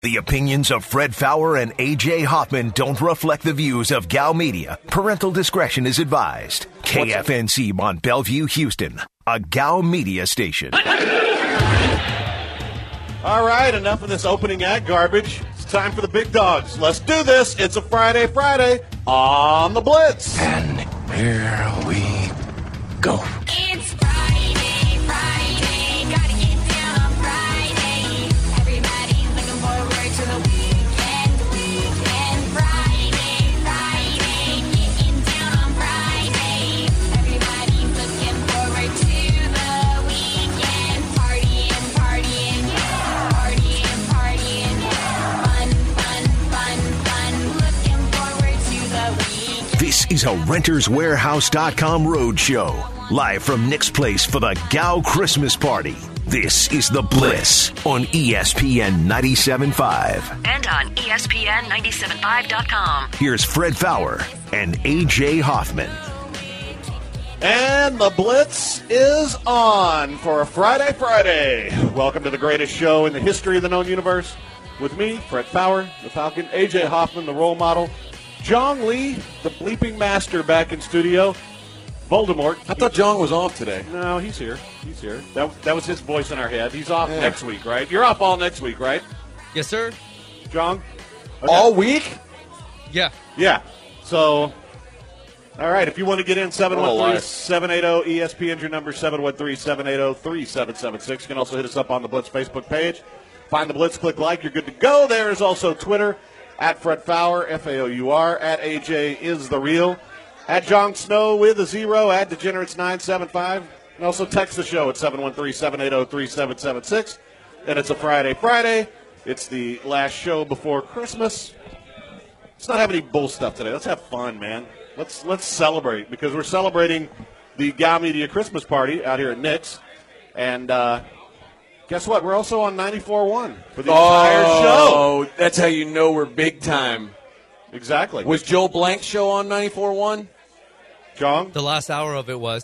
The opinions of Fred Faour and A.J. Hoffman don't reflect the views of Gal Media. Parental discretion is advised. KFNC Mont Bellevue, Houston, a Gal Media station. All right, enough of this opening act garbage. It's time for the big dogs. Let's do this. It's a Friday on the Blitz. And here we go. It's Friday, gotta get down on Friday. Everybody's looking forward to the weekend. Friday, getting down on Friday. Everybody's looking forward to the weekend. Partying, fun. Looking forward to the weekend. This is a RentersWarehouse.com roadshow. Live from Nick's Place for the Gal Christmas Party. This is The Bliss on ESPN 97.5. And on ESPN975.com. Here's Fred Faour and A.J. Hoffman. And the Blitz is on for a Friday. Welcome to the greatest show in the history of the known universe. With me, Fred Faour, the Falcon, A.J. Hoffman, the role model, Jong Lee, the bleeping master, back in studio. Voldemort. I thought John was off today. No, he's here. That was his voice in our head. He's off next week, right? You're off all next week, right? Yes, sir. Jong? Okay. All week? Yeah. Yeah. So, all right, if you want to get in, 713-780-ESPN, your number, 713-780-3776. You can also hit us up on the Blitz Facebook page. Find the Blitz, click like, you're good to go. There is also Twitter, at Fred Faour, F-A-O-U-R, at AJ is the real, at Jon Snow with a 0, at Degenerates975. And also text the show at 713-780-3776. And it's a Friday. It's the last show before Christmas. Let's not have any bull stuff today. Let's have fun, man. Let's celebrate, because we're celebrating the Gal Media Christmas party out here at Nick's. And guess what? We're also on 94.1 for the entire show. Oh, that's how you know we're big time. Exactly. Was Joe Blank's show on 94.1? Jong? The last hour of it was.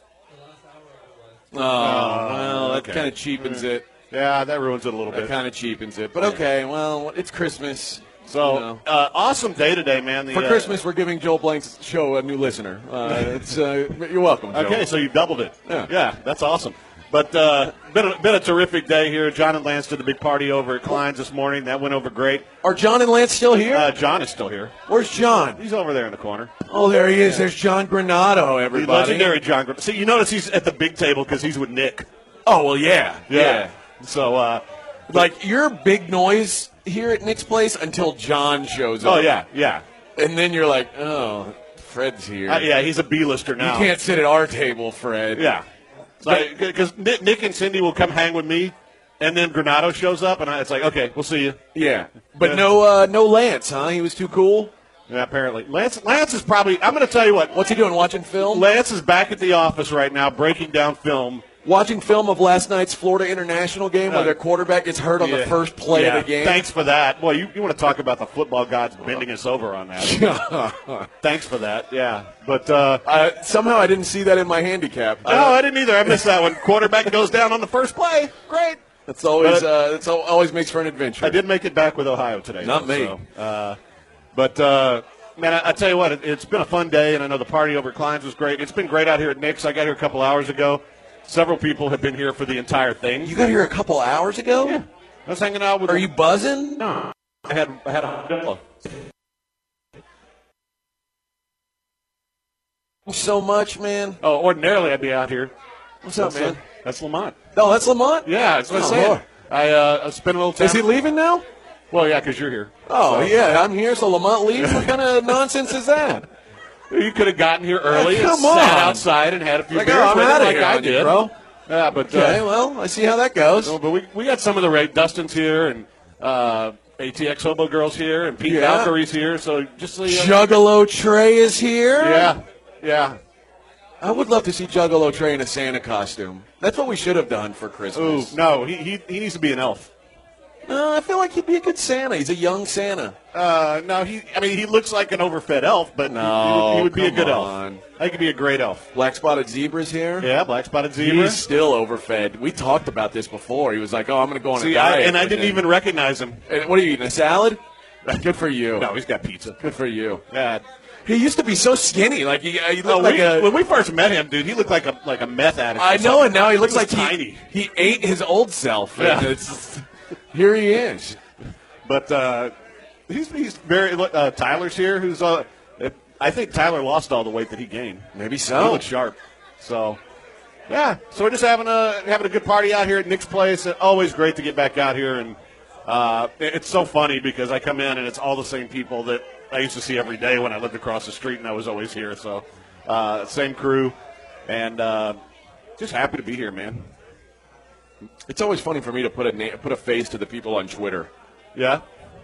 Oh, well, that okay. kind of cheapens it. Yeah, that ruins it a little That bit. kind of cheapens it. But okay, well, it's Christmas. So, you know. awesome day today, man. For Christmas, we're giving Joe Blank's show a new listener. You're welcome, Joe. Okay, so you doubled it. Yeah. That's awesome. But been a terrific day here. John and Lance did a big party over at Klein's this morning. That went over great. Are John and Lance still here? John is still here. Where's John? He's over there in the corner. Oh, there he is. There's John Granado, The everybody. legendary John. See, you notice he's at the big table because he's with Nick. Oh, well, yeah. So, Like, you're big noise here at Nick's Place until John shows up. oh, yeah. And then you're like, oh, Fred's here. Yeah, he's a B-lister You now. can't sit at our table, Fred. Yeah. Because Nick and Cindy will come hang with me, and then Granado shows up, and it's like, okay, we'll see you. Yeah. But no Lance, huh? He was too cool? Yeah, apparently. Lance is probably, I'm going to tell you what. What's he doing, watching film? Lance is back at the office right now breaking down film. Watching film of last night's Florida International game where their quarterback gets hurt on the first play of the game. Thanks for that. Boy, you want to talk about the football gods bending us over on that. Thanks for that, yeah. But somehow I didn't see that in my handicap. no, I didn't either. I missed that one. Quarterback goes down on the first play. Great. That's always always makes for an adventure. I did make it back with Ohio today. Not me. So, man, I tell you what, it's been a fun day, and I know the party over at Klein's was great. It's been great out here at Nick's. I got here a couple hours ago. Several people have been here for the entire thing. You got here a couple hours ago? Yeah. I was hanging out with. Are you buzzing? No. I had a pillow. So much, man. Oh, ordinarily I'd be out here. What's up, man? That's Lamont. Oh, that's Lamont? Yeah, that's what Oh, I'm saying. Lord. I spent a little time. Is he leaving now? Well, yeah, because you're here. Oh, yeah, I'm here, so Lamont leaves? What kind of nonsense is that? You could have gotten here early Yeah, and come sat on. outside and had a few Like, beers oh, I'm with him outta like here I on you, did, bro. Yeah, but Okay, well, I see how that goes. no, but we got some of the Dustin's here and ATX Hobo Girls here and Pete Yeah. Valkyrie's here. So just so you Juggalo Trey is here? yeah. I would love to see Juggalo Trey in a Santa costume. That's what we should have done for Ooh, Christmas. no, he needs to be an elf. I feel like he'd be a good Santa. He's a young Santa. No, he looks like an overfed elf, but he would be a good elf. I think he'd be a great elf. Black spotted zebra's here. Yeah, black spotted zebra. He's still overfed. We talked about this before. He was like, "Oh, I'm going to go on a diet." I didn't even recognize him. And what are you eating? A salad? Good for you. No, he's got pizza. Good for you. Yeah. He used to be so skinny. Like he looked like a. When we first met him, dude, he looked like a meth addict. I know, and now he looks like tiny. He ate his old self. Yeah. And here he is. But he's very. Tyler's here. Who's I think Tyler lost all the weight that he gained. Maybe so. He looks sharp. So yeah. So we're just having a good party out here at Nick's place. Always great to get back out here, and it's so funny because I come in and it's all the same people that I used to see every day when I lived across the street, and I was always here. So same crew, and just happy to be here, man. It's always funny for me to put a face to the people on Twitter. Yeah,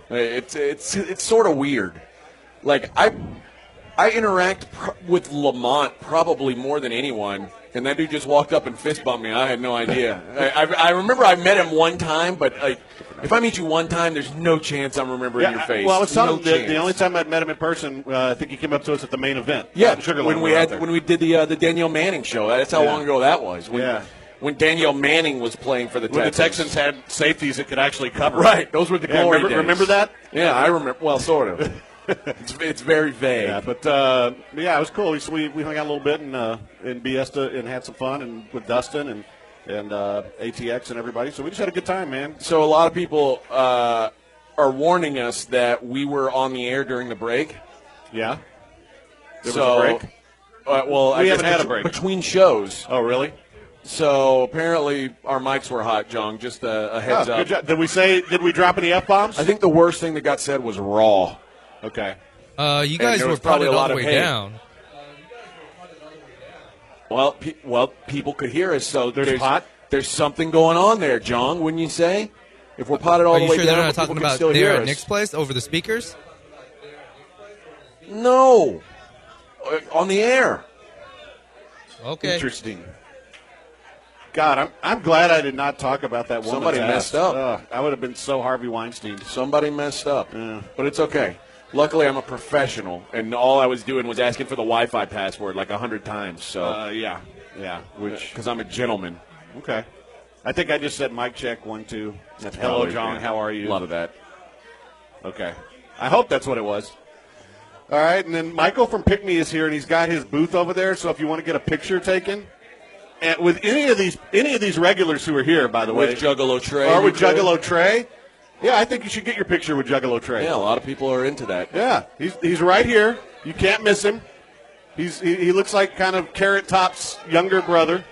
it's sort of weird. Like I interact with Lamont probably more than anyone, and that dude just walked up and fist bumped me. I had no idea. I remember I met him one time, but like if I meet you one time, there's no chance I'm remembering your face. Well, I was telling him the only time I met him in person, I think he came up to us at the main event. Yeah, when we did the Danielle Manning show. That's how long ago that was. When Danielle Manning was playing for the Texans. When the Texans had safeties that could actually cover. Right. Those were the glory days. Remember that? Yeah, I remember. Well, sort of. It's very vague. Yeah, but it was cool. We hung out a little bit in Biesta and had some fun and with Dustin and ATX and everybody. So we just had a good time, man. So a lot of people are warning us that we were on the air during the break. Yeah. There was a break? We haven't had a break. Between shows. Oh, really? So apparently our mics were hot, John. Just a heads up. Good job. Did we drop any F-bombs? I think the worst thing that got said was raw. Okay. You guys were probably all the way down. Well, people could hear us, so there's pot. There's something going on there, John. Wouldn't you say? If we're potted all the way Are you sure down, they're not talking about there at Nick's place over the speakers? No, on the air. Okay. Interesting. God, I'm glad I did not talk about that woman. Somebody messed up. I would have been so Harvey Weinstein. Somebody messed up. Yeah. But it's okay. Luckily, I'm a professional, and all I was doing was asking for the Wi-Fi password like 100 times. So yeah. Because I'm a gentleman. Okay. I think I just said mic check 1 2. That's hello, John. How are you? A lot of that. Okay. I hope that's what it was. All right, and then Michael from Pick Me is here, and he's got his booth over there. So if you want to get a picture taken. And with any of these regulars who are here, by the way, with Juggalo Trey, or with Juggalo Trey, yeah, I think you should get your picture with Juggalo Trey. Yeah, a lot of people are into that. Yeah, he's right here. You can't miss him. He looks like kind of Carrot Top's younger brother.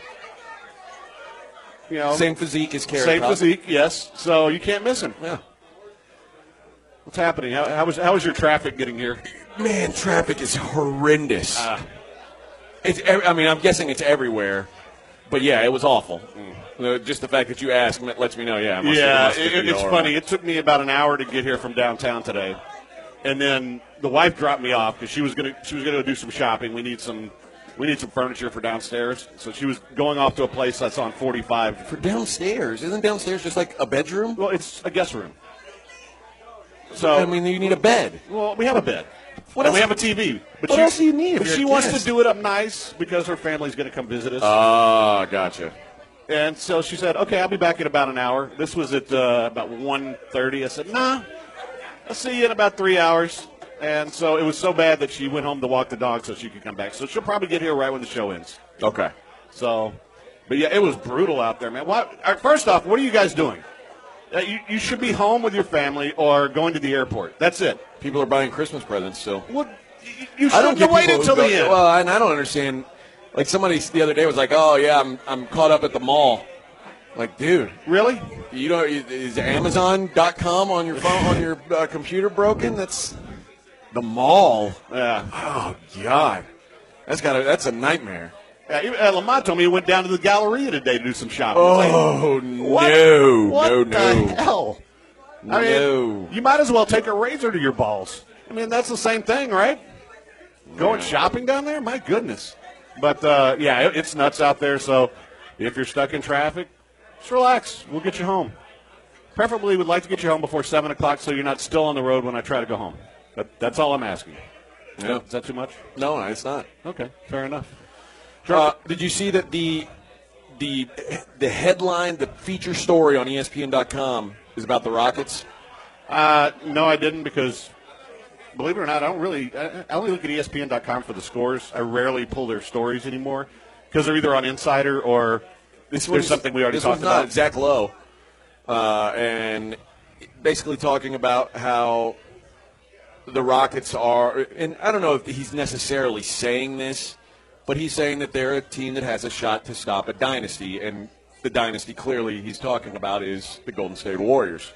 You know, same physique as Carrot Top. Same physique, yes. So you can't miss him. Yeah. What's happening? How was your traffic getting here? Man, traffic is horrendous. I'm guessing it's everywhere. But, yeah, it was awful. Just the fact that you asked lets me know, it's funny. It took me about an hour to get here from downtown today. And then the wife dropped me off because she was gonna do some shopping. We need some furniture for downstairs. So she was going off to a place that's on 45. For downstairs? Isn't downstairs just like a bedroom? Well, it's a guest room. So I mean, you need a bed. Well, we have a bed. What else? We have a TV. But what else do you need? But she wants to do it up nice because her family's going to come visit us. Ah, gotcha. And so she said, okay, I'll be back in about an hour. This was at about 1:30. I said, nah, I'll see you in about 3 hours. And so it was so bad that she went home to walk the dog so she could come back. So she'll probably get here right when the show ends. Okay. So, but yeah, it was brutal out there, man. First off, what are you guys doing? You should be home with your family or going to the airport. That's it. People are buying Christmas presents still. Well, you shouldn't have waited until the end. Well, and I don't understand. Like somebody the other day was like, "Oh yeah, I'm caught up at the mall." Like, dude, really? You know, is Amazon.com on your phone on your computer broken? That's the mall. Yeah. Oh God, that's a nightmare. Lamont told me he went down to the Galleria today to do some shopping. Oh, no. What the hell? No. I mean, you might as well take a razor to your balls. I mean, that's the same thing, right? Going shopping down there? My goodness. But, it's nuts out there. So if you're stuck in traffic, just relax. We'll get you home. preferably would like to get you home before 7 o'clock so you're not still on the road when I try to go home. That's all I'm asking. Yeah. Is that too much? No, it's not. Okay, fair enough. Did you see that the headline, the feature story on ESPN.com is about the Rockets? No, I didn't because, believe it or not, I only look at ESPN.com for the scores. I rarely pull their stories anymore because they're either on Insider or there's something we already talked about. This was Zach Lowe, and basically talking about how the Rockets are, and I don't know if he's necessarily saying this, but he's saying that they're a team that has a shot to stop a dynasty, and the dynasty clearly he's talking about is the Golden State Warriors.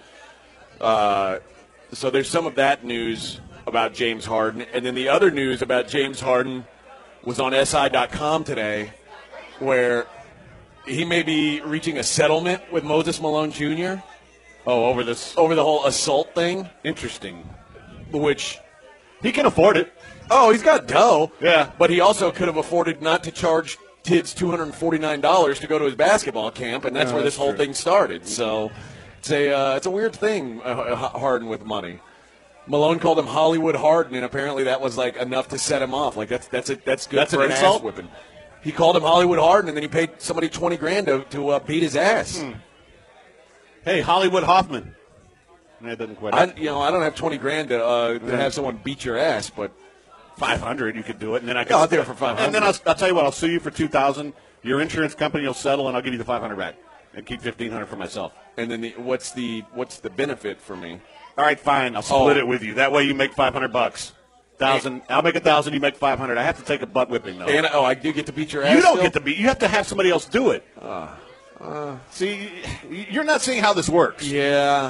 So there's some of that news about James Harden, and then the other news about James Harden was on SI.com today, where he may be reaching a settlement with Moses Malone Jr. Over the whole assault thing. Interesting. Which he can afford it. Oh, he's got dough. Yeah. But he also could have afforded not to charge kids $249 to go to his basketball camp, and that's where this whole thing started. So it's a weird thing, Harden with money. Malone called him Hollywood Harden, and apparently that was like enough to set him off. Like that's good for an insult? ass whipping. He called him Hollywood Harden, and then he paid somebody $20,000 to beat his ass. Hey, Hollywood Hoffman. That doesn't quite. I don't have $20,000 to have someone beat your ass, but $500 you could do it, and then I could. I'll do it for $500. And then I'll tell you what, I'll sue you for $2,000. Your insurance company will settle, and I'll give you the $500 back, and keep $1,500 for myself. And then what's the benefit for me? All right, fine. I'll split it with you. That way you make $500. $1,000. I'll make $1,000. You make $500. I have to take a butt whipping though. And I do get to beat your ass. You don't still? get to beat. You have to have somebody else do it. See, you're not seeing how this works. Yeah.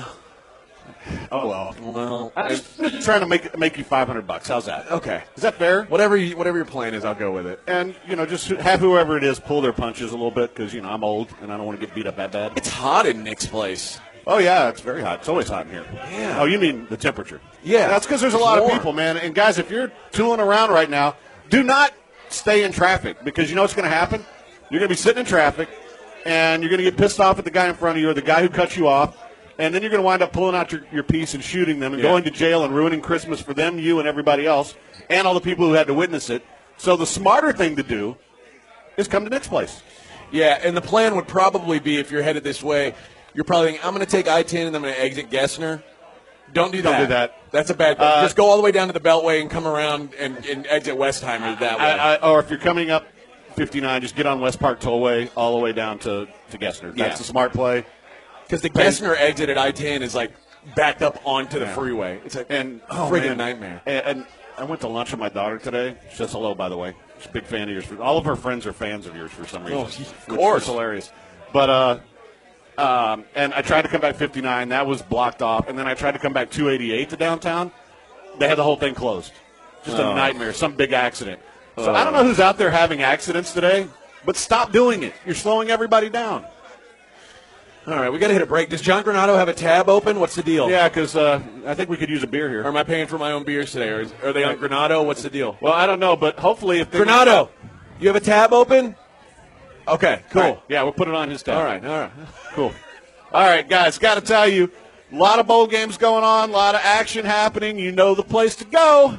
Oh well. Well, I'm just trying to make you $500. How's that? Okay. Is that fair? Whatever your plan is, I'll go with it. And just have whoever it is pull their punches a little bit because I'm old and I don't want to get beat up that bad. It's hot in Nick's place. Oh yeah, it's very hot. It's always hot in here. Yeah. Oh, you mean the temperature? Yeah. That's because there's a lot of people, man. And guys, if you're tooling around right now, do not stay in traffic because you know what's going to happen. You're going to be sitting in traffic, and you're going to get pissed off at the guy in front of you or the guy who cut you off. And then you're going to wind up pulling out your piece and shooting them and going to jail and ruining Christmas for them, you, and everybody else, and all the people who had to witness it. So the smarter thing to do is come to Nick's place. Yeah, and the plan would probably be, if you're headed this way, you're probably thinking, I'm going to take I-10 and I'm going to exit Gessner. Don't do that. Don't do that. That's a bad thing. Just go all the way down to the Beltway and come around and exit Westheimer that way. Or if you're coming up 59, just get on West Park Tollway all the way down to Gessner. That's a smart play. Because the Gessner exit at I-10 is like backed up onto the freeway. It's a friggin' nightmare. And I went to lunch with my daughter today. She says hello, by the way. She's a big fan of yours. All of her friends are fans of yours for some reason. Of course. It's hilarious. But and I tried to come back 59. That was blocked off. And then I tried to come back 288 to downtown. They had the whole thing closed. Just a nightmare. Some big accident. So I don't know who's out there having accidents today, but stop doing it. You're slowing everybody down. All right, we got to hit a break. Does John Granado have a tab open? What's the deal? Yeah, because I think we could use a beer here. Or am I paying for my own beers today? Or are they on Granado? What's the deal? Well, I don't know, but hopefully if they Granado, you have a tab open? Okay, cool. Right. Yeah, we'll put it on his tab. All right. Cool. All right, guys, got to tell you, a lot of bowl games going on, a lot of action happening. You know the place to go,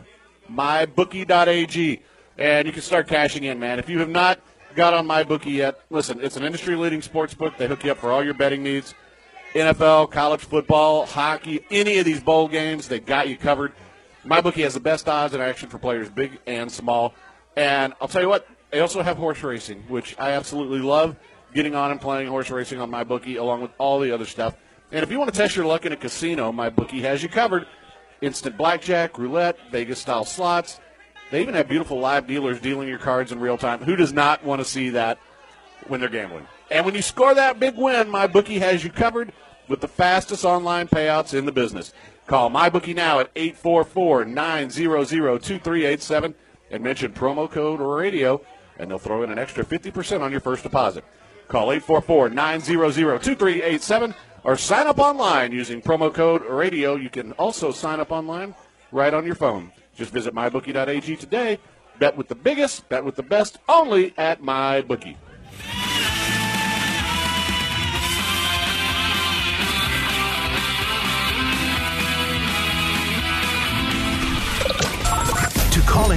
mybookie.ag. And you can start cashing in, man. If you have not got on MyBookie yet, listen, it's an industry-leading sports book. They hook you up for all your betting needs. NFL, college football, hockey, any of these bowl games, they got you covered. MyBookie has the best odds and action for players big and small. And I'll tell you what, they also have horse racing, which I absolutely love, getting on and playing horse racing on MyBookie along with all the other stuff. And if you want to test your luck in a casino, MyBookie has you covered. Instant blackjack, roulette, Vegas-style slots. They even have beautiful live dealers dealing your cards in real time. Who does not want to see that when they're gambling? And when you score that big win, MyBookie has you covered with the fastest online payouts in the business. Call MyBookie now at 844-900-2387 and mention promo code radio, and they'll throw in an extra 50% on your first deposit. Call 844-900-2387 or sign up online using promo code radio. You can also sign up online right on your phone. Just visit mybookie.ag today. Bet with the biggest, bet with the best, only at MyBookie.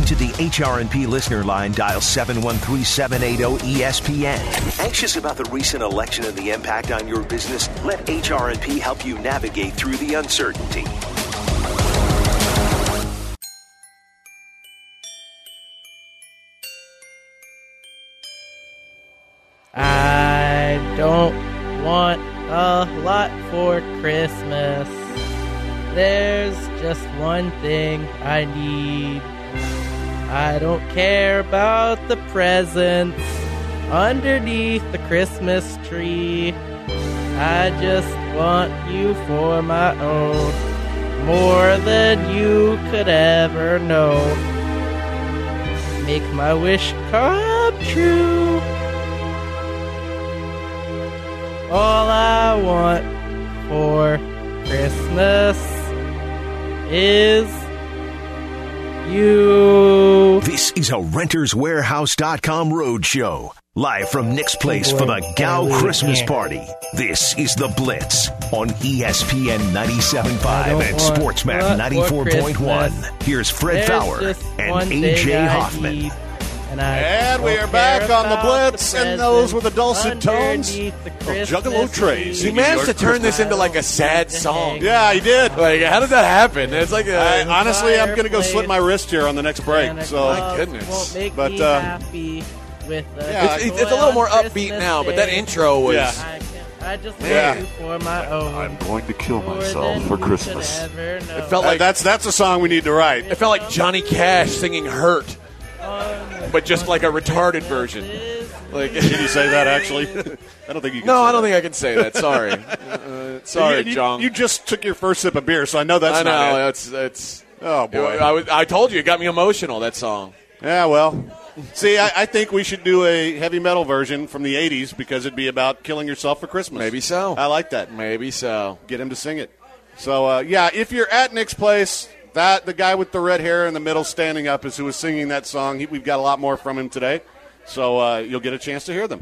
To the HRNP listener line, dial 713-780-ESPN. Anxious about the recent election and the impact on your business? Let HRNP help you navigate through the uncertainty. I don't want a lot for Christmas. There's just one thing I need. I don't care about the presents underneath the Christmas tree. I just want you for my own, more than you could ever know. Make my wish come true. All I want for Christmas is you. This is a RentersWarehouse.com roadshow. Live from Nick's Place for the Gow Christmas Party. This is The Blitz on ESPN 97.5 and SportsMap 94.1. Here's Fred Fowler and A.J. Hoffman. And we are back on The Blitz, and those were the dulcet tones of Juggalo Trey's. He managed to turn this into like a sad song. Yeah, he did. Like, how did that happen? It's like honestly, I'm going to go slit my wrist here on the next break. So, my goodness. But happy with it's a little more upbeat now, but that intro was. Yeah. I just want you for my own. I'm going to kill myself for Christmas. It felt like that's a song we need to write. It felt like Johnny Cash singing "Hurt." But just like a retarded version. Like, can you say that actually? I don't think you can. No, I don't think I can say that. Sorry, sorry, John. You just took your first sip of beer, so I know that's. I know not it. that's. Oh boy, I told you it got me emotional. That song. Yeah, well, see, I think we should do a heavy metal version from the '80s because it'd be about killing yourself for Christmas. Maybe so. I like that. Maybe so. Get him to sing it. So yeah, if you're at Nick's Place. The guy with the red hair in the middle standing up is who was singing that song. We've got a lot more from him today, so you'll get a chance to hear them.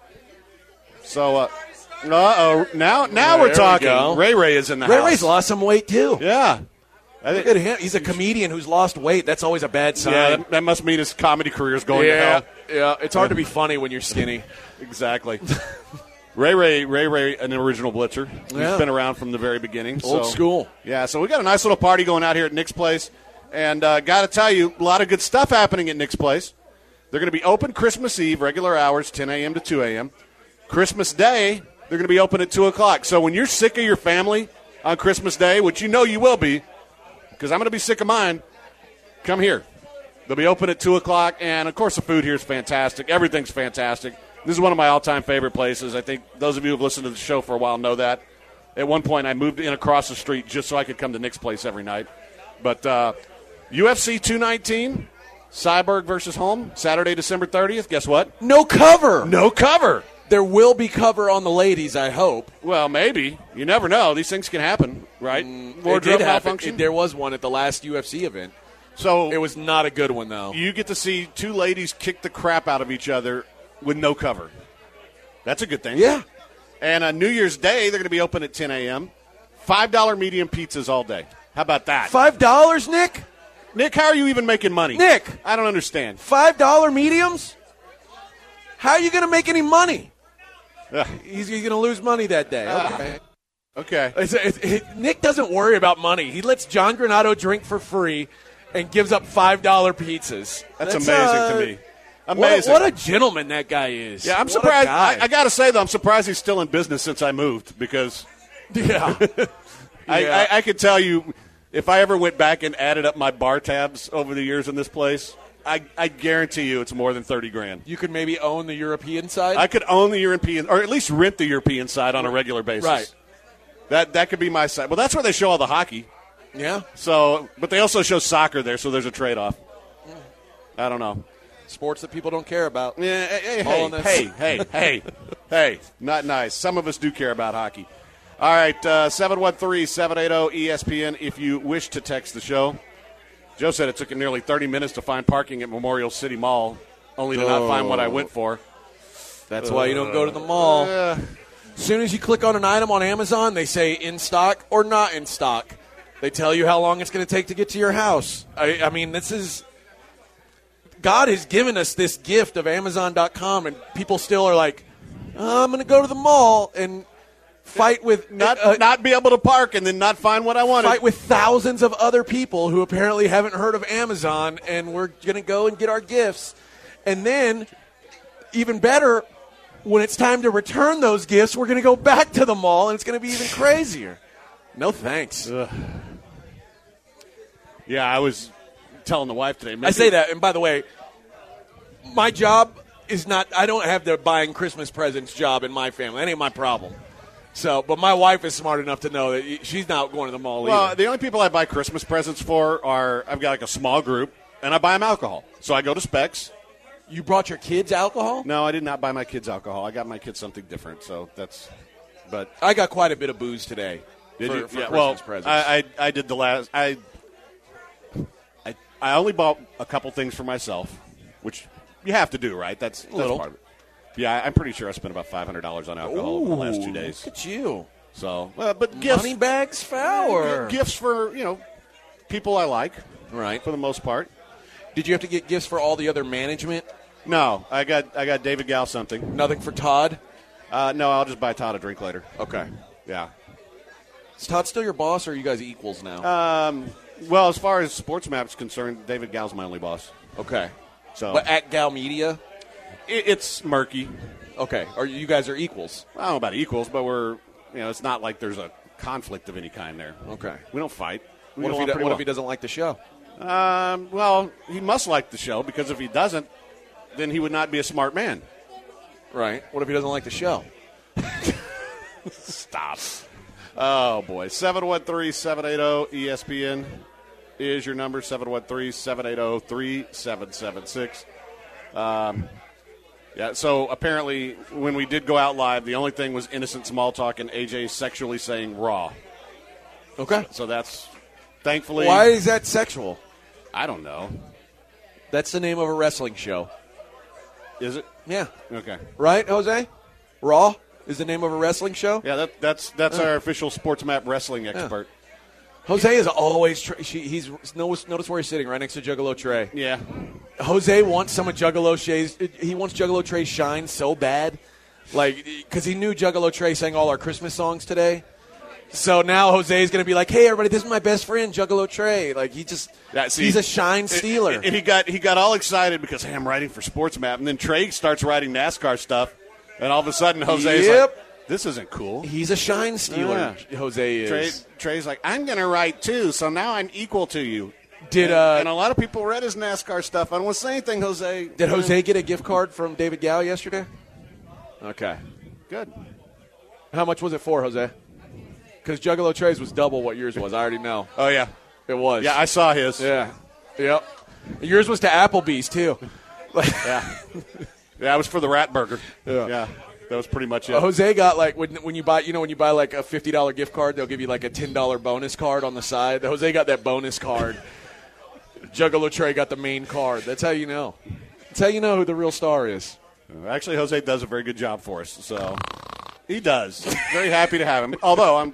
So, now we're talking. Ray is in the house. Ray's lost some weight, too. Yeah. Look at him. He's a comedian who's lost weight. That's always a bad sign. Yeah, that must mean his comedy career is going to hell. Yeah, it's hard to be funny when you're skinny. Exactly. Ray, an original Blitzer. He's been around from the very beginning. Old school. Yeah, so we got a nice little party going out here at Nick's Place. And got to tell you, a lot of good stuff happening at Nick's Place. They're going to be open Christmas Eve, regular hours, 10 a.m. to 2 a.m. Christmas Day, they're going to be open at 2 o'clock. So when you're sick of your family on Christmas Day, which you know you will be, because I'm going to be sick of mine, come here. They'll be open at 2 o'clock. And, of course, the food here is fantastic. Everything's fantastic. This is one of my all-time favorite places. I think those of you who have listened to the show for a while know that. At one point, I moved in across the street just so I could come to Nick's Place every night. But UFC 219, Cyborg versus Holm, Saturday, December 30th. Guess what? No cover. No cover. There will be cover on the ladies, I hope. Well, maybe. You never know. These things can happen, right? It did happen. There was one at the last UFC event. So it was not a good one, though. You get to see two ladies kick the crap out of each other with no cover. That's a good thing. Yeah. And on New Year's Day, they're going to be open at 10 a.m. $5 medium pizzas all day. How about that? $5, Nick? Nick, how are you even making money? Nick. I don't understand. $5 mediums? How are you going to make any money? He's going to lose money that day. Okay. Nick doesn't worry about money. He lets John Granato drink for free and gives up $5 pizzas. That's amazing to me. Amazing. What a gentleman that guy is. Yeah, I'm surprised. I got to say, though, I'm surprised he's still in business since I moved because I could tell you if I ever went back and added up my bar tabs over the years in this place, I guarantee you it's more than $30,000. You could maybe own the European side? I could own the European, or at least rent the European side on a regular basis. Right. That could be my side. Well, that's where they show all the hockey. Yeah. So, but they also show soccer there, so there's a trade-off. I don't know. Sports that people don't care about. Yeah, hey, not nice. Some of us do care about hockey. All right, 713-780-ESPN if you wish to text the show. Joe said it took him nearly 30 minutes to find parking at Memorial City Mall, only to not find what I went for. That's why you don't go to the mall. As soon as you click on an item on Amazon, they say in stock or not in stock. They tell you how long it's going to take to get to your house. I mean, this is God has given us this gift of Amazon.com, and people still are like, I'm going to go to the mall and fight with not be able to park and then not find what I wanted. Fight with thousands of other people who apparently haven't heard of Amazon, and we're going to go and get our gifts. And then, even better, when it's time to return those gifts, we're going to go back to the mall, and it's going to be even crazier. No thanks. Yeah, I was telling the wife today. I say that, and by the way, my job is not – I don't have the buying Christmas presents job in my family. That ain't my problem. So, but my wife is smart enough to know that she's not going to the mall either. The only people I buy Christmas presents for are – I've got like a small group, and I buy them alcohol. So I go to Specs. You brought your kids alcohol? No, I did not buy my kids alcohol. I got my kids something different, so that's – but I got quite a bit of booze today for Christmas presents. I did the last – I only bought a couple things for myself, which you have to do, right? That's little. part of it. Yeah, I'm pretty sure I spent about $500 on alcohol in the last 2 days. Look at you. So, but gifts. Money bags foul. Gifts for, people I like. Right. For the most part. Did you have to get gifts for all the other management? No, I got David Gow something. Nothing for Todd? No, I'll just buy Todd a drink later. Okay. Yeah. Is Todd still your boss, or are you guys equals now? Well, as far as Sports Map's concerned, David Gow's my only boss. Okay. So, but at Gow Media? It's murky. Okay. Or you guys are equals? I don't know about equals, but we're, it's not like there's a conflict of any kind there. Okay. We don't fight. What if he doesn't like the show? Well, he must like the show, because if he doesn't, then he would not be a smart man. Right. What if he doesn't like the show? Stop. Oh, boy. 713-780-ESPN is your number, 713-780-3776. Yeah, so apparently when we did go out live, the only thing was innocent small talk and AJ sexually saying raw. Okay. So that's, thankfully. Why is that sexual? I don't know. That's the name of a wrestling show. Is it? Yeah. Okay. Right, Jose? Raw is the name of a wrestling show? Yeah, that's our official Sports Map wrestling expert. Yeah. Jose is always notice where he's sitting, right next to Juggalo Trey. Yeah. Jose wants some of Juggalo Trey's. He wants Juggalo Trey's shine so bad, because he knew Juggalo Trey sang all our Christmas songs today. So now Jose's going to be like, "Hey, everybody, this is my best friend, Juggalo Trey." He's a shine stealer. And he got all excited because, hey, I'm writing for Sports Map, and then Trey starts writing NASCAR stuff, and all of a sudden Jose's like, this isn't cool. He's a shine stealer, Jose is. Trey's like, I'm going to write too, so now I'm equal to you. And a lot of people read his NASCAR stuff. I don't want to say anything, Jose. Did Jose get a gift card from David Gow yesterday? Okay. Good. How much was it for, Jose? Because Juggalo Trey's was double what yours was. I already know. Oh, yeah. It was. Yeah, I saw his. Yeah. Yep. Yours was to Applebee's, too. Yeah. Yeah, it was for the Rat Burger. Yeah. That was pretty much it. Jose got when you buy like a $50 gift card, they'll give you like a $10 bonus card on the side. Jose got that bonus card. Juggalo Trey got the main card. That's how you know. That's how you know who the real star is. Actually, Jose does a very good job for us. So he does. Very happy to have him. Although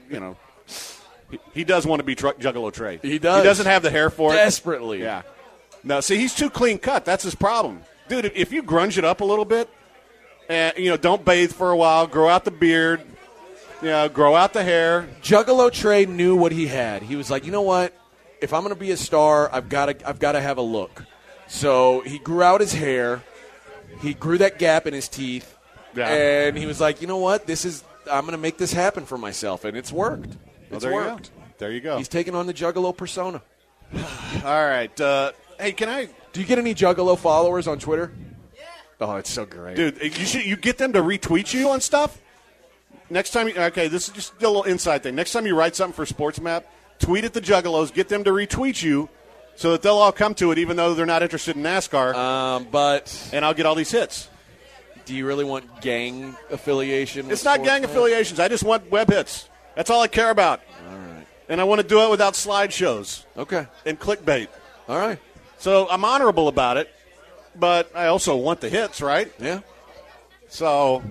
he does want to be Juggalo Trey. He does. He doesn't have the hair for it. Desperately. Yeah. No, see, he's too clean cut. That's his problem, dude. If you grunge it up a little bit. And, don't bathe for a while, grow out the beard, grow out the hair. Juggalo Trey knew what he had. He was like, you know what? If I'm going to be a star, I've got to have a look. So he grew out his hair. He grew that gap in his teeth. Yeah. And he was like, you know what? I'm going to make this happen for myself. And it's worked. It's worked. There you go. He's taking on the Juggalo persona. All right. Hey, do you get any Juggalo followers on Twitter? Oh, it's so great. Dude, you get them to retweet you on stuff? Next time, this is just a little inside thing. Next time you write something for Sports Map, tweet at the Juggalos, get them to retweet you so that they'll all come to it even though they're not interested in NASCAR. And I'll get all these hits. Do you really want gang affiliation? It's not gang affiliations. I just want web hits. That's all I care about. All right. And I want to do it without slideshows. Okay. And clickbait. All right. So I'm honorable about it. But I also want the hits, right? Yeah. So,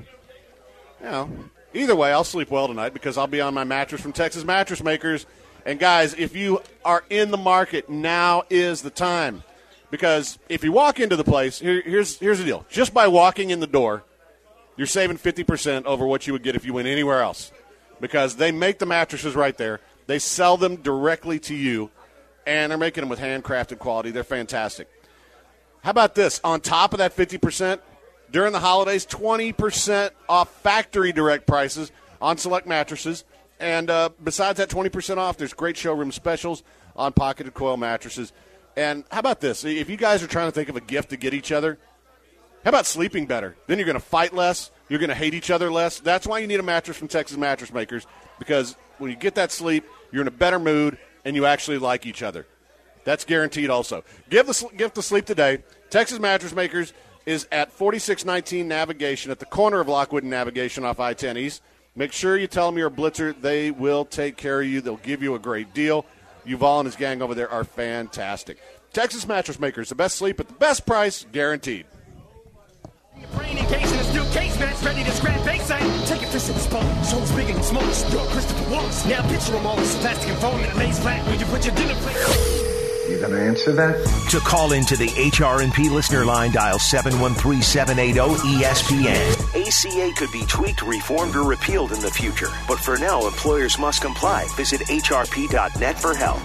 either way, I'll sleep well tonight because I'll be on my mattress from Texas Mattress Makers. And, guys, if you are in the market, now is the time. Because if you walk into the place, here's the deal. Just by walking in the door, you're saving 50% over what you would get if you went anywhere else. Because they make the mattresses right there. They sell them directly to you, and they're making them with handcrafted quality. They're fantastic. How about this? On top of that 50%, during the holidays, 20% off factory direct prices on select mattresses. And besides that 20% off, there's great showroom specials on pocketed coil mattresses. And how about this? If you guys are trying to think of a gift to get each other, how about sleeping better? Then you're going to fight less. You're going to hate each other less. That's why you need a mattress from Texas Mattress Makers, because when you get that sleep, you're in a better mood, and you actually like each other. That's guaranteed also. Give the gift of sleep today. Texas Mattress Makers is at 4619 Navigation at the corner of Lockwood and Navigation off I-10 East. Make sure you tell them you're a Blitzer. They will take care of you. They'll give you a great deal. Yuval and his gang over there are fantastic. Texas Mattress Makers, the best sleep at the best price, guaranteed. Brain engaged in a steel case, man, ready to scrap baseline. Take a fist in the spot, shoulders big and small. You're Christopher Wallace. Now picture them all as plastic and foam that lays flat where you put your dinner plate. You gonna answer that? To call into the HRNP listener line, dial 713-780-ESPN. ACA could be tweaked, reformed, or repealed in the future. But for now, employers must comply. Visit hrp.net for help.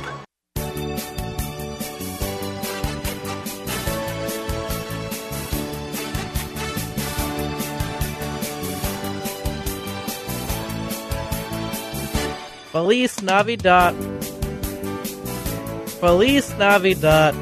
Feliz Navidad. Feliz Navidad.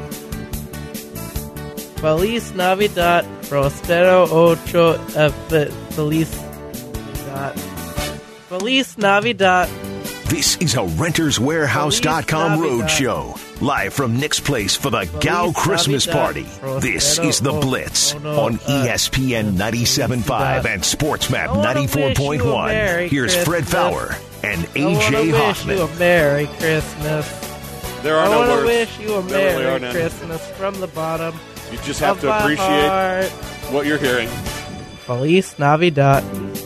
Feliz Navidad. Prospero ocho. Feliz Navidad. Feliz Navidad. This is a RentersWarehouse.com roadshow. Live from Nick's Place for the Gal Christmas Party. This is The Blitz on ESPN 97.5 and SportsMap 94.1. Here's Fred Fowler and A.J. Hoffman. I want to wish you a Merry Christmas. There are no words. I want to wish you a There really Merry Christmas from the bottom. You just have to my appreciate heart. what you're hearing. Feliz Navidad.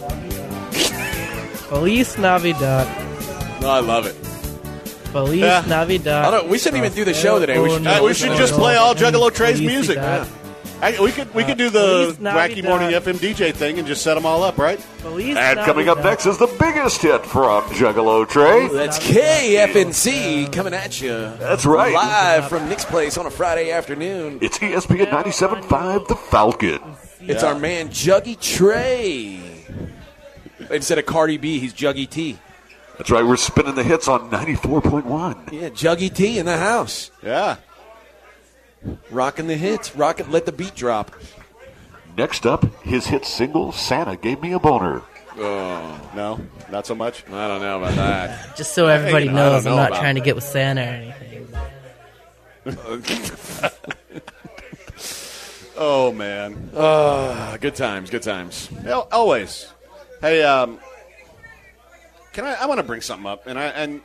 Feliz Navidad. No, I love it. Feliz Navidad. We shouldn't even do the show today. We should just play all Juggalo Trey's music. We could do the Feliz Navidad. Wacky Morning FM DJ thing and just set them all up, right? Feliz And coming up Navidad. next is the biggest hit from Juggalo Trey. That's KFNC coming at you. That's right. Live from Nick's Place on a Friday afternoon. It's ESPN 97.5, The Falcon. It's our man Juggy Trey. Instead of Cardi B, he's Juggy T. That's right, we're spinning the hits on 94.1. Yeah, Juggy T in the house. Yeah. Rocking the hits. Let the beat drop. Next up, his hit single, Santa Gave Me a Boner. Oh, No, not so much. I don't know about that. Just so everybody I knows, don't I'm know not about trying to get with Santa or anything. Oh, man. Good times, good times. Always. Hey, I want to bring something up, and I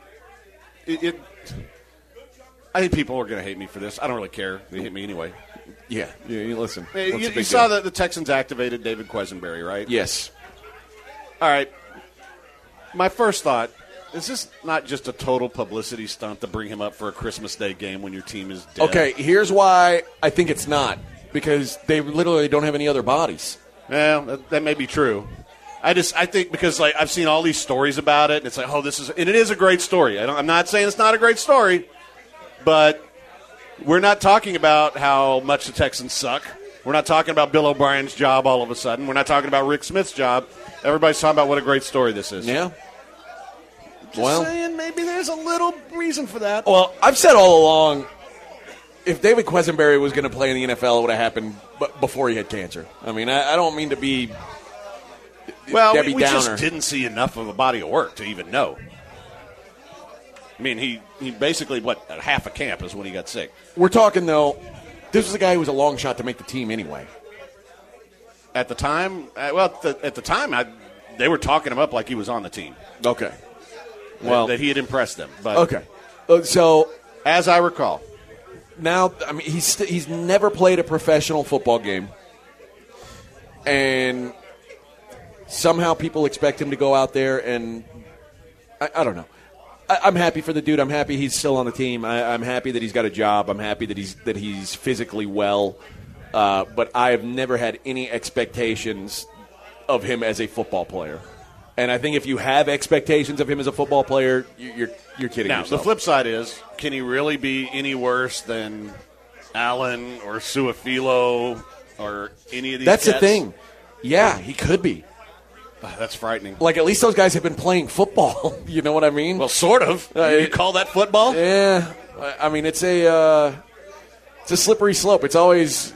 think people are going to hate me for this. I don't really care. They hate me anyway. Yeah, you listen. Hey, What's the you big saw deal? that the Texans activated David Quesenberry, right? Yes. All right. My first thought, is this not just a total publicity stunt to bring him up for a Christmas Day game when your team is dead? Okay, here's why I think it's not. Because they literally don't have any other bodies. Yeah, that may be true. I think because I've seen all these stories about it, and it's like, oh, and it is a great story. I'm not saying it's not a great story, but we're not talking about how much the Texans suck. We're not talking about Bill O'Brien's job all of a sudden. We're not talking about Rick Smith's job. Everybody's talking about what a great story this is. Yeah. Just saying, maybe there's a little reason for that. Well, I've said all along, if David Quesenberry was going to play in the NFL, it would have happened before he had cancer. I mean, I don't mean to be Debbie we Downer. just didn't see enough of a body of work to even know. I mean, he basically, half a camp is when he got sick. We're talking, though, this was a guy who was a long shot to make the team anyway. At the time, they were talking him up like he was on the team. Okay. Well, that he had impressed them. But okay. So, as I recall, now, I mean, he's never played a professional football game, and somehow people expect him to go out there and I don't know. I'm happy for the dude. I'm happy he's still on the team. I'm happy that he's got a job. I'm happy that he's physically well. But I have never had any expectations of him as a football player. And I think if you have expectations of him as a football player, you're kidding yourself. The flip side is, can he really be any worse than Allen or Suafilo or any of these That's cats? the thing. Yeah, he could be. That's frightening. Like, at least those guys have been playing football. You know what I mean? Well, sort of. You call that football? Yeah. I mean, it's a slippery slope. It's always,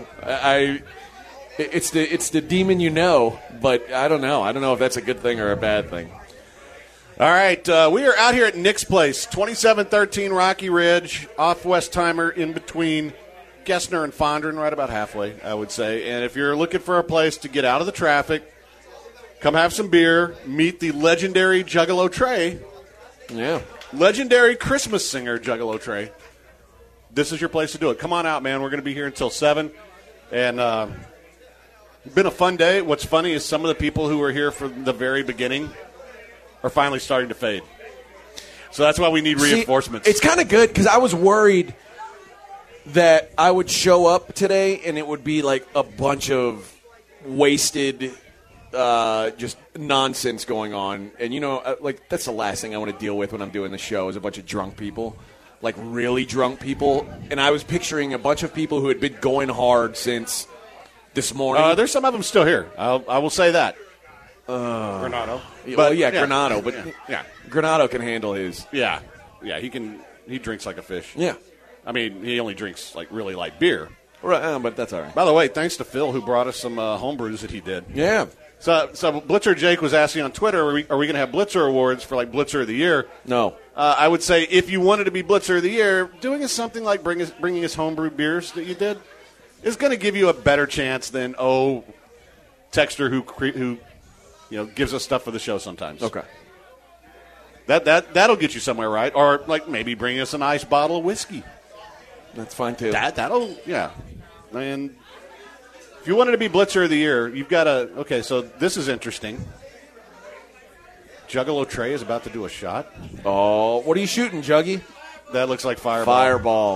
it's the demon you know, but I don't know. I don't know if that's a good thing or a bad thing. All right, we are out here at Nick's Place, 2713 Rocky Ridge, off Westheimer, in between Gessner and Fondren, right about halfway, I would say. And if you're looking for a place to get out of the traffic, come have some beer, meet the legendary Juggalo Trey. Yeah. Legendary Christmas singer, Juggalo Trey. This is your place to do it. Come on out, man. We're going to be here until 7. And it's been a fun day. What's funny is some of the people who were here from the very beginning are finally starting to fade. So that's why we need reinforcements. It's kind of good because I was worried that I would show up today and it would be like a bunch of wasted just nonsense going on. And, like that's the last thing I want to deal with when I'm doing the show is a bunch of drunk people, like really drunk people. And I was picturing a bunch of people who had been going hard since this morning. There's some of them still here. I will say that. Granado. Granado. But yeah, Granado can handle his. Yeah, he can. He drinks like a fish. Yeah. I mean, he only drinks like really light beer. Right, but that's all right. By the way, thanks to Phil who brought us some home brews that he did. Yeah. So Blitzer Jake was asking on Twitter, are we going to have Blitzer awards for like Blitzer of the Year? No. I would say if you wanted to be Blitzer of the Year, doing something like bringing us homebrewed beers that you did is going to give you a better chance than Texter who gives us stuff for the show sometimes. Okay. That'll get you somewhere, right? Or like maybe bring us a nice bottle of whiskey. That's fine too. That'll And if you wanted to be Blitzer of the Year, you've got to. Okay, so this is interesting. Juggalo Trey is about to do a shot. Oh, what are you shooting, Juggy? That looks like Fireball. Fireball.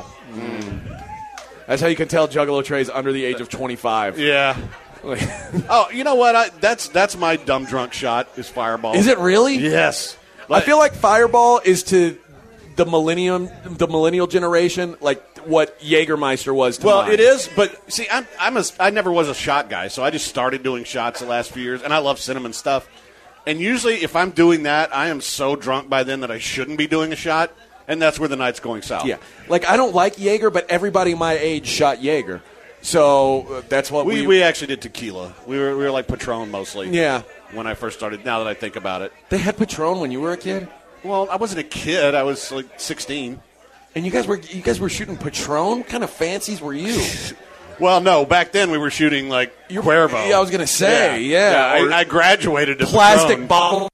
That's how you can tell Juggalo Trey's under the age of 25. Yeah. Oh, you know what? That's my dumb drunk shot is Fireball. Is it really? Yes. I feel like Fireball is to the millennial generation like what Jägermeister was to mine. It is, but see, I never was a shot guy, so I just started doing shots the last few years, and I love cinnamon stuff. And usually if I'm doing that, I am so drunk by then that I shouldn't be doing a shot, and that's where the night's going south. Yeah. Like, I don't like Jaeger, but everybody my age shot Jaeger. So that's what we actually did tequila. We were like Patron mostly. Yeah. When I first started, now that I think about it. They had Patron when you were a kid? Well, I wasn't a kid. I was like 16. And you guys were shooting Patron? What kind of fancies were you? Well, no. Back then we were shooting like Cuervo. Yeah, I was going to say. Yeah. I graduated to plastic Patron. bottle.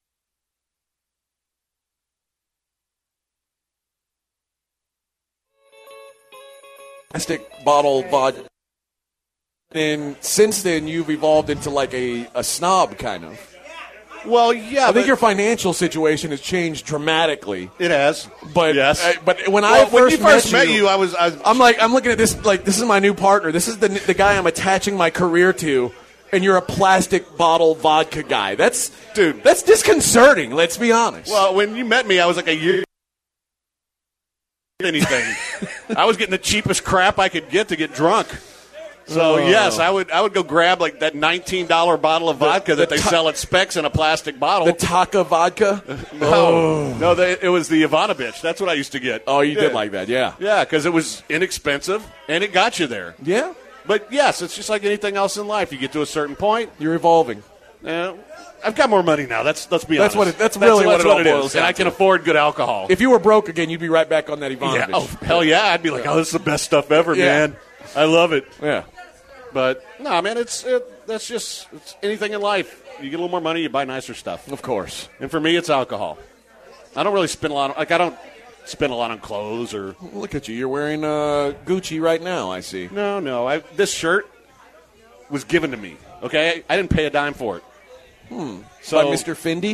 Plastic bottle vodka. And since then, you've evolved into like a snob kind of. Well, yeah. I think your financial situation has changed dramatically. It has, but yes. But when I first met you, I'm looking at this like this is my new partner. This is the guy I'm attaching my career to, and you're a plastic bottle vodka guy. That's disconcerting. Let's be honest. Well, when you met me, I was like a year. Anything. I was getting the cheapest crap I could get to get drunk. So, yes, I would go grab like that $19 bottle of vodka that they sell at Specs in a plastic bottle. The Taka vodka? No, it was the Ivanovich. That's what I used to get. Oh, you did like that, yeah. Yeah, because it was inexpensive, and it got you there. Yeah. But, yes, it's just like anything else in life. You get to a certain point. You're evolving. I've got more money now. Let's be honest. That's really what it all boils down and I can afford good alcohol. If you were broke again, you'd be right back on that Ivanovich. Yeah. Oh, hell yeah. I'd be like, this is the best stuff ever, man. I love it. Yeah. But, no, man, it's anything in life. You get a little more money, you buy nicer stuff. Of course. And for me, it's alcohol. I don't really spend a lot I don't spend a lot on clothes or. Look at you. You're wearing Gucci right now, I see. No. This shirt was given to me, okay? I didn't pay a dime for it. So, by Mr. Fendi?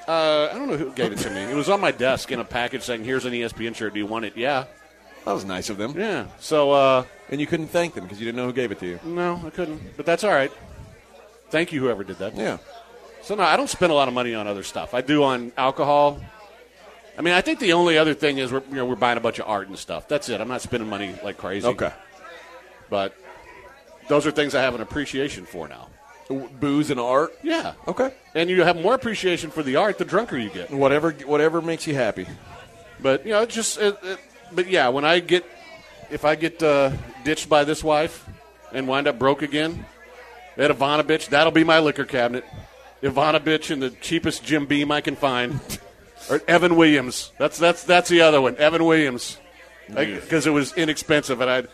I don't know who gave it to me. It was on my desk in a package saying, here's an ESPN shirt. Do you want it? Yeah. That was nice of them. Yeah. So, and you couldn't thank them because you didn't know who gave it to you. No, I couldn't. But that's all right. Thank you, whoever did that. Yeah. So, no, I don't spend a lot of money on other stuff. I do on alcohol. I mean, I think the only other thing is we're buying a bunch of art and stuff. That's it. I'm not spending money like crazy. Okay. But those are things I have an appreciation for now. Booze and art? Yeah. Okay. And you have more appreciation for the art the drunker you get. Whatever makes you happy. But, you know, it's just but, yeah, if I get ditched by this wife and wind up broke again at Ivanovich, that'll be my liquor cabinet. Ivanovich and the cheapest Jim Beam I can find. Or Evan Williams. That's the other one, Evan Williams. Because it was inexpensive. And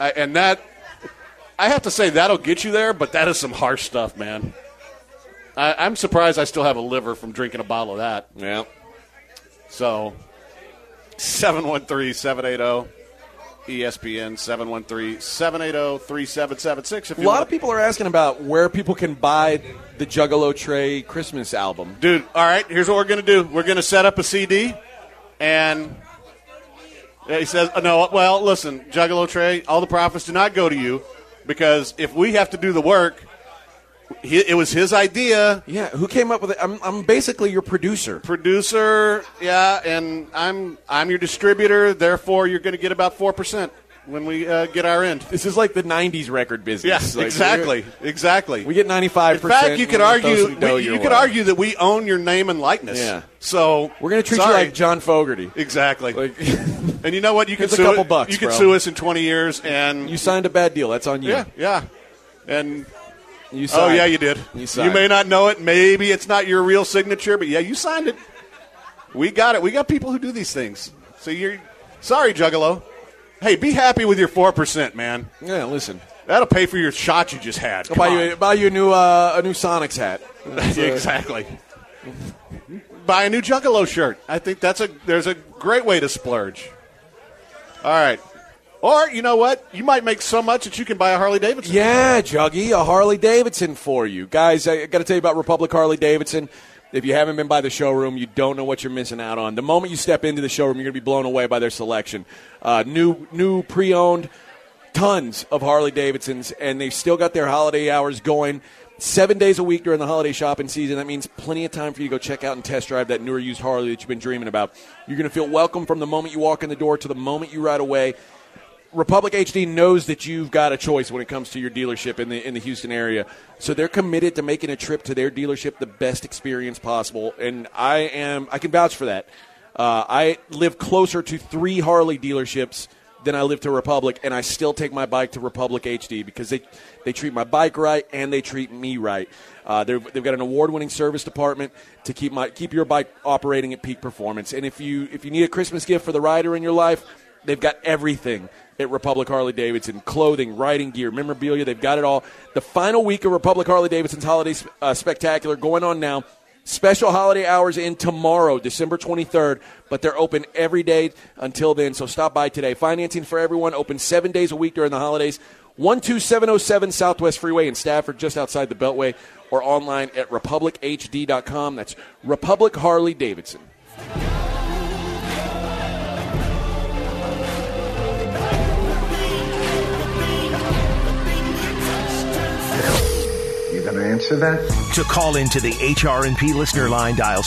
I have to say, that'll get you there, but that is some harsh stuff, man. I'm surprised I still have a liver from drinking a bottle of that. Yeah. So, 713-780 ESPN, 713-780-3776. A lot of people are asking about where people can buy the Juggalo Trey Christmas album. Dude, all right, here's what we're going to do. We're going to set up a CD, and he says, no, well, listen, Juggalo Trey, all the profits do not go to you, because if we have to do the work, it was his idea. Yeah, who came up with it? I'm basically your producer. Yeah, and I'm your distributor. Therefore, you're going to get about 4% when we get our end. This is like the '90s record business. Yeah, exactly. We get 95%. In fact, you could argue that we own your name and likeness. Yeah. So we're going to treat you like John Fogerty. Exactly. And you know what? You can sue a couple bucks. You can sue us in 20 years, and you signed a bad deal. That's on you. Yeah. And. You signed. Oh, yeah, you did. You may not know it. Maybe it's not your real signature, but, yeah, you signed it. We got it. We got people who do these things. So you're – sorry, Juggalo. Hey, be happy with your 4%, man. Yeah, listen. That'll pay for your shot you just had. I'll buy you a new Sonics hat. Exactly. Buy a new Juggalo shirt. I think there's a great way to splurge. All right. Or, you know what? You might make so much that you can buy a Harley-Davidson. Yeah, Juggy, a Harley-Davidson for you. Guys, I got to tell you about Republic Harley-Davidson. If you haven't been by the showroom, you don't know what you're missing out on. The moment you step into the showroom, you're going to be blown away by their selection. New pre-owned, tons of Harley-Davidsons, and they've still got their holiday hours going 7 days a week during the holiday shopping season. That means plenty of time for you to go check out and test drive that newer used Harley that you've been dreaming about. You're going to feel welcome from the moment you walk in the door to the moment you ride away. Republic HD knows that you've got a choice when it comes to your dealership in the Houston area. So they're committed to making a trip to their dealership the best experience possible, and I can vouch for that. I live closer to 3 Harley dealerships than I live to Republic, and I still take my bike to Republic HD because they treat my bike right and they treat me right. They've got an award-winning service department to keep your bike operating at peak performance. And if you need a Christmas gift for the rider in your life, they've got everything at Republic Harley-Davidson. Clothing, riding gear, memorabilia, they've got it all. The final week of Republic Harley-Davidson's Holiday Spectacular going on now. Special holiday hours in tomorrow, December 23rd, but they're open every day until then, so stop by today. Financing for everyone, open 7 days a week during the holidays. 12707 Southwest Freeway in Stafford, just outside the Beltway, or online at republichd.com. That's Republic Harley-Davidson. Going to answer that? To call into the HRNP listener line, dial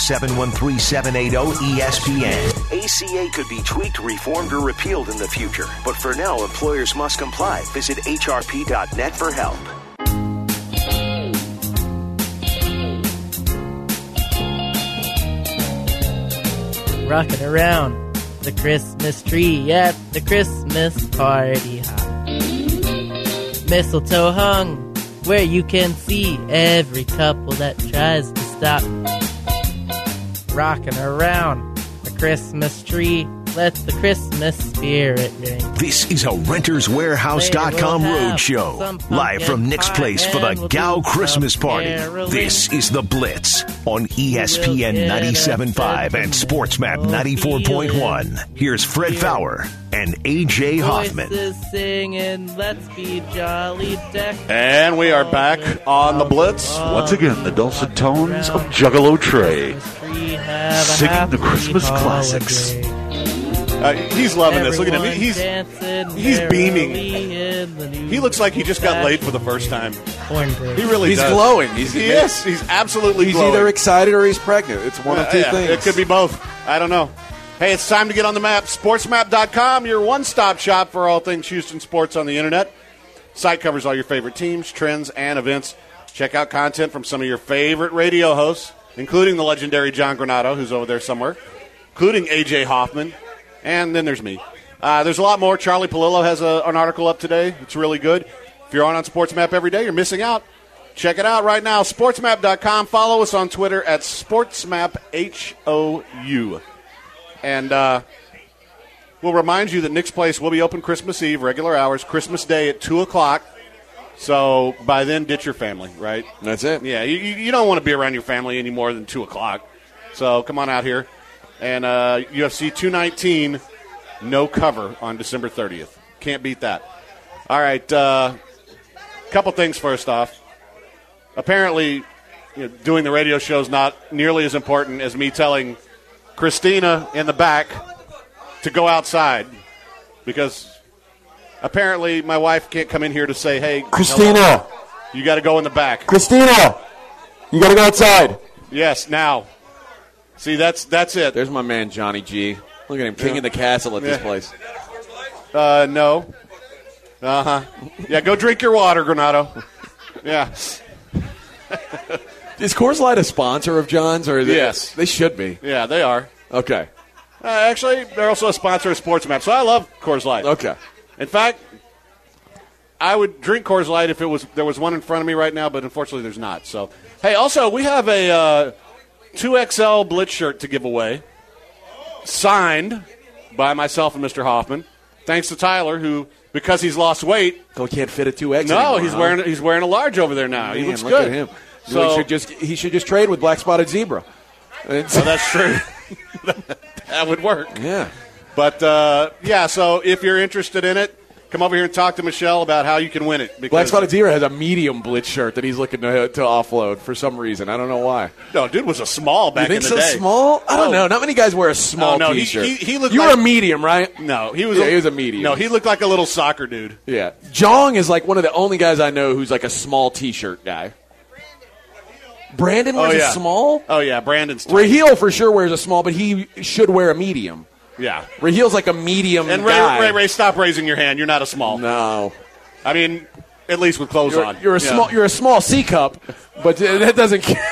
713-780-ESPN. ACA could be tweaked, reformed, or repealed in the future. But for now, employers must comply. Visit hrp.net for help. Rocking around the Christmas tree at the Christmas party hop. Mistletoe hung where you can see every couple that tries to stop. Rocking around the Christmas tree Let the Christmas spirit ring. This is a renterswarehouse.com roadshow. Live from Nick's Place for the Gow Christmas Party. This is The Blitz on ESPN 97.5 and SportsMap 94.1. Here's Fred Fowler and A.J. Hoffman. Voices singing, let's be jolly deck. And we are back on The Blitz. Once again, the dulcet tones of Juggalo Trey singing the Christmas classics. He's loving this. Look at him. He's beaming. He looks like he just got laid for the first time. He really does. He's glowing. He is. He's absolutely glowing. He's either excited or he's pregnant. It's one of two things. It could be both. I don't know. Hey, it's time to get on the map. SportsMap.com, your one-stop shop for all things Houston sports on the Internet. Site covers all your favorite teams, trends, and events. Check out content from some of your favorite radio hosts, including the legendary John Granato, who's over there somewhere, including A.J. Hoffman, and then there's me. There's a lot more. Charlie Palillo has an article up today. It's really good. If you're on SportsMap every day, you're missing out. Check it out right now, SportsMap.com. Follow us on Twitter at SportsMapHOU. And we'll remind you that Nick's Place will be open Christmas Eve, regular hours, Christmas Day at 2 o'clock. So by then, ditch your family, right? That's it. Yeah, you don't want to be around your family any more than 2 o'clock. So come on out here. And UFC 219, no cover on December 30th. Can't beat that. All right, couple things first off. Apparently, doing the radio show is not nearly as important as me telling Christina in the back to go outside, because apparently my wife can't come in here to say, hey, Christina, hello. You got to go in the back. Christina, you got to go outside. Yes, now. See, that's it. There's my man, Johnny G. Look at him, king of the castle at this place. No. Uh-huh. Yeah, go drink your water, Granato. Yeah. Is Coors Light a sponsor of John's? Or yes. They should be. Yeah, they are. Okay. Actually, they're also a sponsor of SportsMap, so I love Coors Light. Okay. In fact, I would drink Coors Light if there was one in front of me right now, but unfortunately there's not. So, hey, also, we have a 2XL Blitz shirt to give away, signed by myself and Mr. Hoffman, thanks to Tyler, who, because he's lost weight. So he can't fit a 2X No, anymore, he's wearing a large over there now. He looks look good. At him. So he should just trade with Black Spotted Zebra. Well, that's true. That would work. Yeah. But, so if you're interested in it, come over here and talk to Michelle about how you can win it. Black Spotted Zebra has a medium Blitz shirt that he's looking to offload for some reason. I don't know why. No, dude was a small back in the day. You think so small? I don't know. Not many guys wear a small T-shirt. He looked you like, were a medium, right? No, he was a medium. No, he looked like a little soccer dude. Yeah. Jong is like one of the only guys I know who's like a small T-shirt guy. Brandon wears a small? Oh, yeah, Brandon's tight. Raheel for sure wears a small, but he should wear a medium. Yeah. Raheel's like a medium and guy. Ray, stop raising your hand. You're not a small. No. I mean, at least with clothes on. You're a small C cup, but that doesn't count.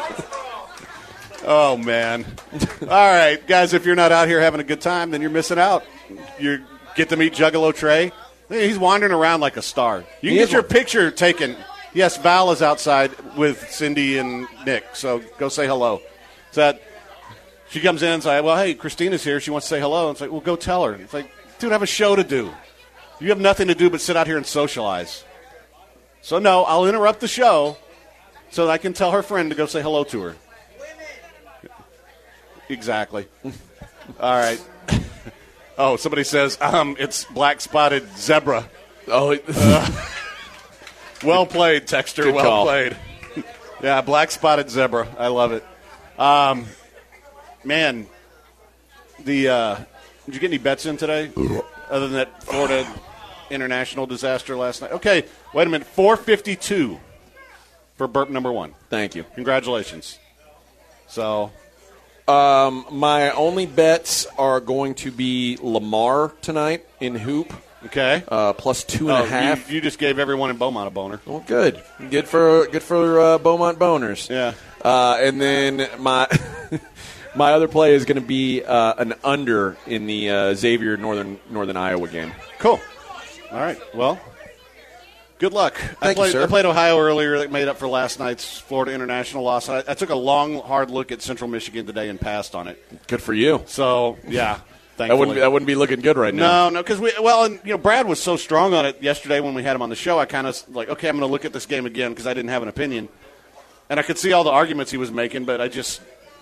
Oh, man. All right, guys, if you're not out here having a good time, then you're missing out. You get to meet Juggalo Trey. He's wandering around like a star. You can get your picture taken. Yes, Val is outside with Cindy and Nick, so go say hello. So she comes in and says, well, hey, Christina's here. She wants to say hello. And it's like, well, go tell her. It's like, dude, I have a show to do. You have nothing to do but sit out here and socialize. So, no, I'll interrupt the show so that I can tell her friend to go say hello to her. Exactly. All right. Oh, somebody says, it's Black Spotted Zebra. Oh, well played, Texter. Good well call. Played. Yeah, Black Spotted Zebra. I love it. Man, did you get any bets in today? Other than that Florida international disaster last night? Okay, wait a minute. 452 for burp number one. Thank you. Congratulations. So, my only bets are going to be Lamar tonight in Hoop. Okay. Plus 2.5. You just gave everyone in Beaumont a boner. Well, good. Good for Beaumont boners. Yeah. And then my my other play is going to be an under in the Xavier Northern Iowa game. Cool. All right. Well, good luck. Thank you, sir. I played Ohio earlier. That made up for last night's Florida international loss. I took a long, hard look at Central Michigan today and passed on it. Good for you. So, yeah. Thankfully. That wouldn't be looking good right now. No, because Brad was so strong on it yesterday when we had him on the show. I kind of like, okay, I'm going to look at this game again because I didn't have an opinion, and I could see all the arguments he was making, but I just,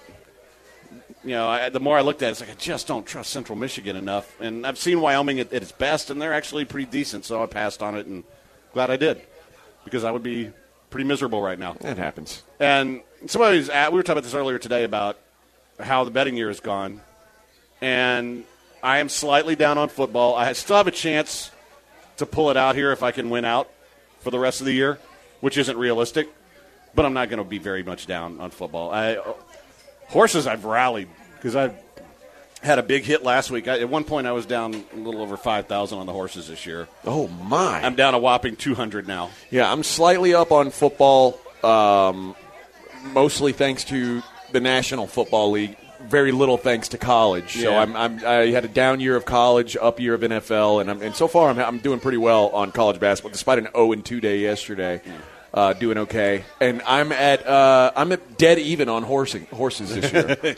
the more I looked at it, it's like I just don't trust Central Michigan enough, and I've seen Wyoming at its best, and they're actually pretty decent, so I passed on it, and glad I did because I would be pretty miserable right now. That happens. And we were talking about this earlier today about how the betting year has gone. And I am slightly down on football. I still have a chance to pull it out here if I can win out for the rest of the year, which isn't realistic. But I'm not going to be very much down on football. Horses, I've rallied because I had a big hit last week. At one point, I was down a little over 5,000 on the horses this year. Oh, my. I'm down a whopping 200 now. Yeah, I'm slightly up on football, mostly thanks to the National Football League. Very little thanks to college. Yeah. So I had a down year of college, up year of NFL, and so far I'm doing pretty well on college basketball, despite an 0-2 day yesterday. Doing okay, and I'm at dead even on horses this year.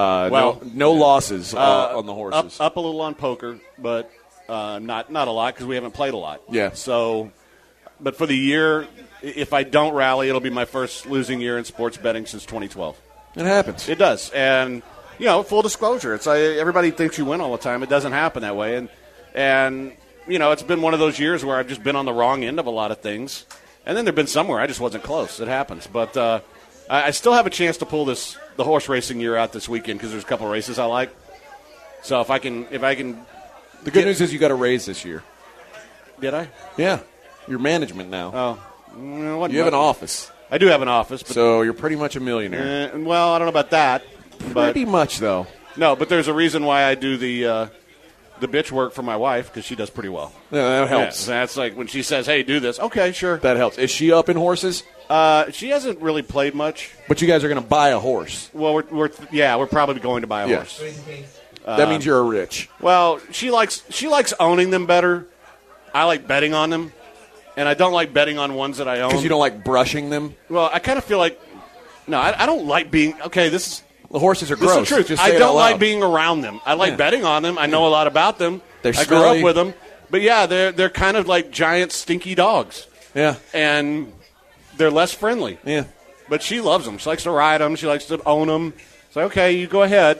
No losses on the horses. Up a little on poker, but not a lot because we haven't played a lot. Yeah. So, but for the year, if I don't rally, it'll be my first losing year in sports betting since 2012. It happens. It does, and full disclosure, it's everybody thinks you win all the time. It doesn't happen that way, and it's been one of those years where I've just been on the wrong end of a lot of things, and then there've been somewhere I just wasn't close. It happens, but I still have a chance to pull the horse racing year out this weekend because there's a couple races I like. So if I can, the good news is you got a raise this year. Did I? Yeah, you're management now. Oh, you have an office. I do have an office, but so you're pretty much a millionaire. Well, I don't know about that. Pretty much, though. No, but there's a reason why I do the bitch work for my wife because she does pretty well. Yeah, that helps. Yeah, that's like when she says, "Hey, do this." Okay, sure. That helps. Is she up in horses? She hasn't really played much. But you guys are going to buy a horse. Well, we're probably going to buy a horse. That means you're rich. Well, she likes owning them better. I like betting on them. And I don't like betting on ones that I own. Because you don't like brushing them? Well, I kind of feel like, no, I don't like being, okay, the horses are gross. This is the truth. Just I say don't like being around them. I like betting on them. I know a lot about them. I grew up with them. But, yeah, they're kind of like giant stinky dogs. Yeah. And they're less friendly. Yeah. But she loves them. She likes to ride them. She likes to own them. It's like, okay, you go ahead.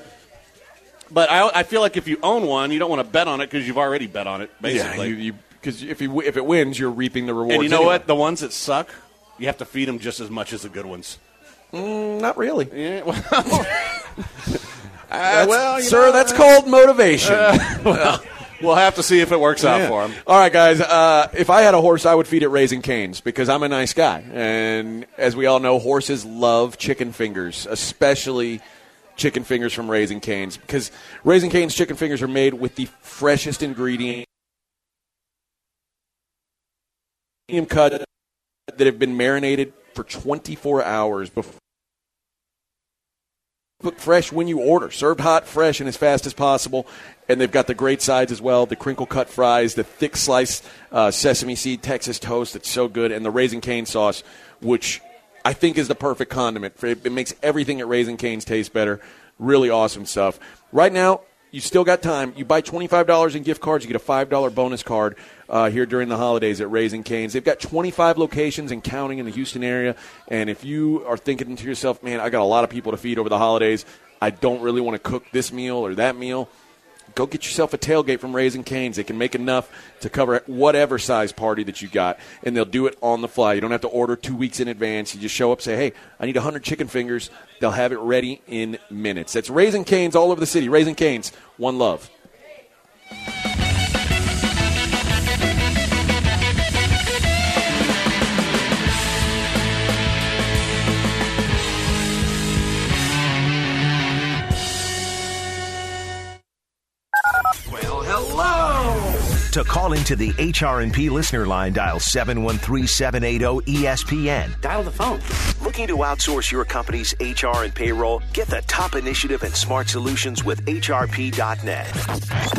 But I feel like if you own one, you don't want to bet on it because you've already bet on it, basically. Yeah, because if it wins, you're reaping the rewards. And you know what? The ones that suck, you have to feed them just as much as the good ones. Not really. Yeah, sir, that's called motivation. We'll have to see if it works out for them. All right, guys. If I had a horse, I would feed it Raising Cane's because I'm a nice guy. And as we all know, horses love chicken fingers, especially chicken fingers from Raising Cane's because Raising Cane's chicken fingers are made with the freshest ingredients. Cut that have been marinated for 24 hours before. Cooked fresh when you order. Served hot, fresh, and as fast as possible. And they've got the great sides as well, the crinkle-cut fries, the thick sliced sesame seed Texas toast that's so good, and the Raising Cane sauce, which I think is the perfect condiment. It makes everything at Raising Cane's taste better. Really awesome stuff. Right now, you still got time. You buy $25 in gift cards, you get a $5 bonus card here during the holidays at Raising Cane's. They've got 25 locations and counting in the Houston area. And if you are thinking to yourself, man, I got a lot of people to feed over the holidays, I don't really want to cook this meal or that meal, go get yourself a tailgate from Raising Cane's. They can make enough to cover whatever size party that you got, and they'll do it on the fly. You don't have to order 2 weeks in advance. You just show up, say, hey, I need 100 chicken fingers. They'll have it ready in minutes. That's Raising Cane's all over the city. Raising Cane's, one love. To call into the HR&P listener line, dial 713-780-ESPN. Dial the phone. Looking to outsource your company's HR and payroll? Get the top initiative and smart solutions with HRP.net.